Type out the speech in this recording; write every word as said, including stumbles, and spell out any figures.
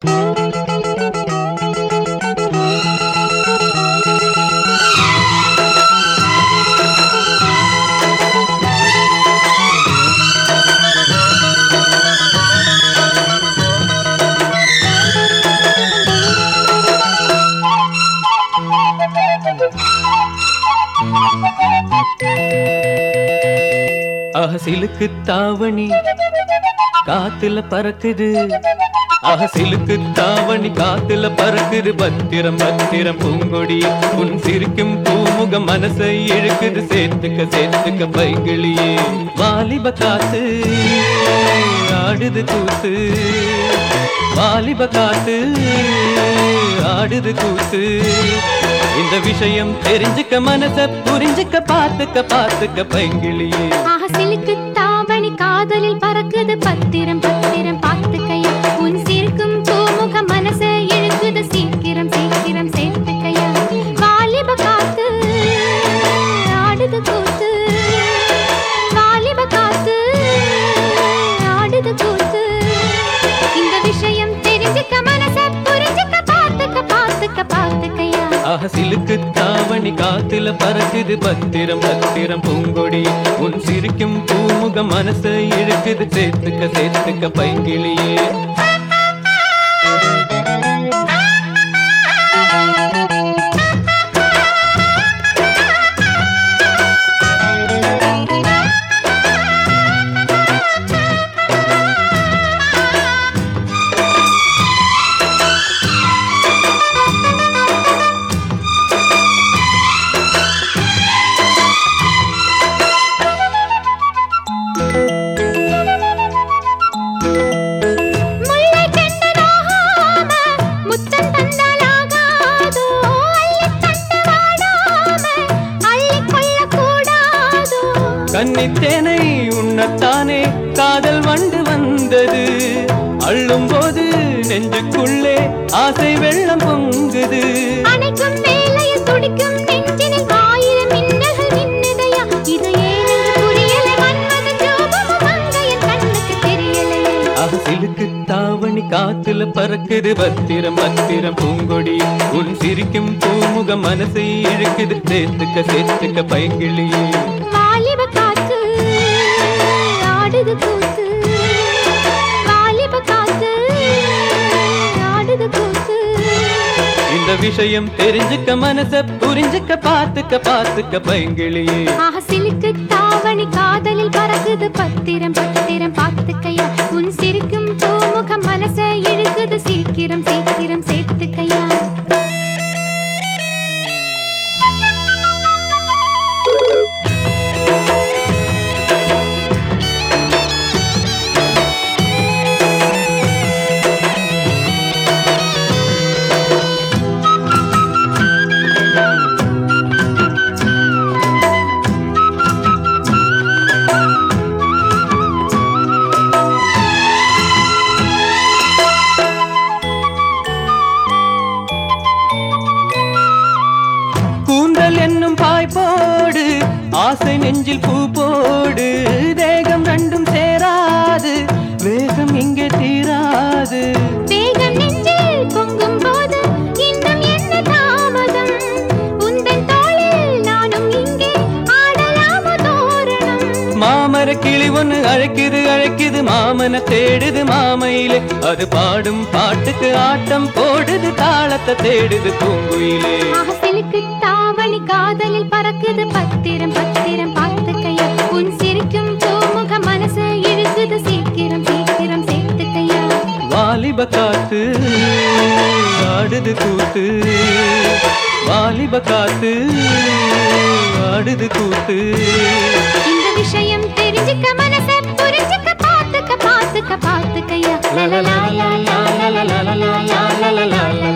அகசிலுக்கு தாவணி காத்துல பறக்குது, அகசிலுக்கு தாவணி காத்துல பறக்குது. பத்திரம் பத்திரம் பூங்கொடி உன் சிரிக்கும் பூமுகம் மனசை இழுக்குது. சேர்த்துக்க சேர்த்துக்க பைகிளியே வாலிப காத்து ஆடுது கூத்து, வாலிப காத்து ஆடுது கூத்து. இந்த விஷயம் தெரிஞ்சுக்க மனச புரிஞ்சுக்க பார்த்துக்க பார்த்துக்க பைங்கிளியே. அகசிலுக்கு தாவணி காதலில் பறக்குது. பத்திரம் பத்திரம் பார்த்துக்கையா உன் சிரிக்கும் பூமுக மனச இழுக்குது. சீக்கிரம் சீக்கிரம் சேர்த்துக்கையா வாலிப காத்து ஆடுது கூத்து, வாலிப காத்து ஆடுது கூத்து. இந்த விஷயம் தெரிஞ்சுக்க மனச புரிஞ்சுக்க பார்த்துக்க பார்த்துக்க பார்த்துக்கையா. அகசிலுக்கு தாவணி காத்துல பறக்குது. பத்திரம் பத்திரம் பூங்கொடி உன் சிரிக்கும் பூமுகம் மனசை இழுக்குது. சேர்த்துக்க சேர்த்துக்க பைங்கிளியே. கன்னித்தேனை உண்ணத்தானே காதல் வண்டு வந்தது. அள்ளும் போது நெஞ்சுக்குள்ளே ஆசை வெள்ளம் பொங்குது. அணைக்கும் வேளையில் துடிக்கும் நெஞ்சினில் ஆயிரம் மின்னல்கள் மின்னுதையா. இது ஏனென்று புரியலை, மன்மத ஜோபமும் மங்கையன் கண்ணுக்கு தெரியலையே. அகசிலுக்கு தாவணி காத்துல பறக்குது. பத்திரம் பத்திரம் பூங்கொடி உன் சிரிக்கும் பூமுகம் மனசை இழுக்குது. சேர்த்துக்க சேர்த்துக்க பைங்கிளியே. வாலிப காத்து ஆடுது கூத்து, வாலிப காத்து ஆடுது கூத்து. இந்த விஷயம் தெரிஞ்சுக்க மனச புரிஞ்சுக்க பார்த்துக்க பார்த்துக்க பைங்கிளியே. அகசிலுக்கு தாவணி காதலில் பறக்குது. பத்திரம் பத்திரம் பார்த்துக்கையா உன் சிரிக்கும் பூமுகம் மனச இழுக்குது. சீக்கிரம் சீக்கிரம் சேர்த்துக்கையா. என்னும் பாய் போடு ஆசை நெஞ்சில் பூ போடு. தேகம் ரெண்டும் சேராது வேகம் இங்கே தீராது. வேகம் நெஞ்சில் பொங்கும் போது இன்னும் என்ன தாமதம். உந்தன் தோளில் நானும் இங்கே ஆடலாமோ தோரணம். மாமர கிளி ஒன்னு அழைக்குது அழைக்குது மாமன தேடுது மாமையிலே. அது பாடும் பாட்டுக்கு ஆட்டம் போடுது தாளத்தை தேடுது பூங்குயிலே. அகசிலுக்கு தாவணி காதலில் பறக்குது. பத்திரம் பத்திரம் பார்த்துக்கையா உன் சிரிக்கும் பூமுக மனச இழுக்குது. சீக்கிரம் சீக்கிரம் சேர்த்துக்கையா. வாலிப காத்து ஆடுது கூத்து, வாலிப காத்து ஆடுது கூத்து. இந்த விஷயம் தெரிஞ்சுக்க மனச புரிஞ்சுக்க பார்த்துக்க பார்த்துக்க பார்த்துக்கையா. லா லா லா லா லா லா லா லா லா லா லா லா.